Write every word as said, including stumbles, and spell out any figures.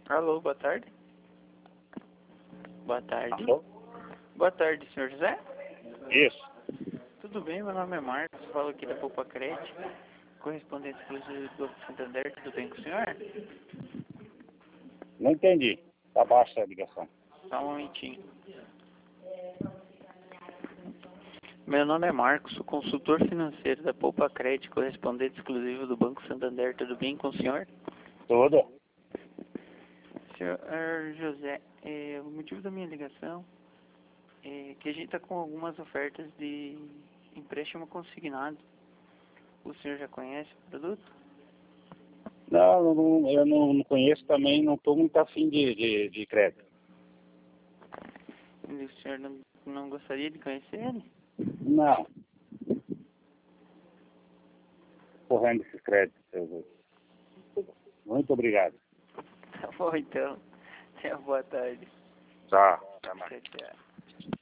Alô, boa tarde. Boa tarde. Alô? Boa tarde, senhor José. Isso. Tudo bem? Meu nome é Marcos, falo aqui da Poupa Crédito, correspondente exclusivo do Banco Santander. Tudo bem com o senhor? Não entendi. Tá baixa a ligação. Só um momentinho. Meu nome é Marcos, sou consultor financeiro da Poupa Crédito, correspondente exclusivo do Banco Santander. Tudo bem com o senhor? Tudo? Senhor José, é, o motivo da minha ligação é que a gente está com algumas ofertas de empréstimo consignado. O senhor já conhece o produto? Não, não, eu não, não conheço também, não estou muito afim de, de, de crédito. E o senhor não, não gostaria de conhecer ele? Não. Correndo esses créditos. eu- Muito obrigado. Tá bom, então. Tenha boa tarde. Tchau. Até mais. Tchau, tchau.